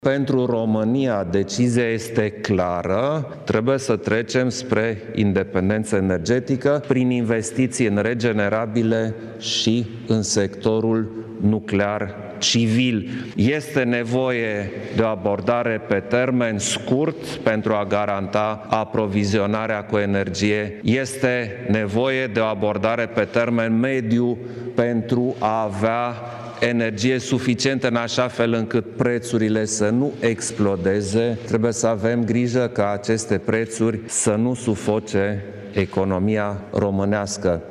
Pentru România, decizia este clară, trebuie să trecem spre independență energetică prin investiții în regenerabile și în sectorul nuclear civil. Este nevoie de o abordare pe termen scurt pentru a garanta aprovizionarea cu energie. Este nevoie de o abordare pe termen mediu pentru a avea energie suficientă în așa fel încât prețurile să nu explodeze. Trebuie să avem grijă ca aceste prețuri să nu sufoce economia românească.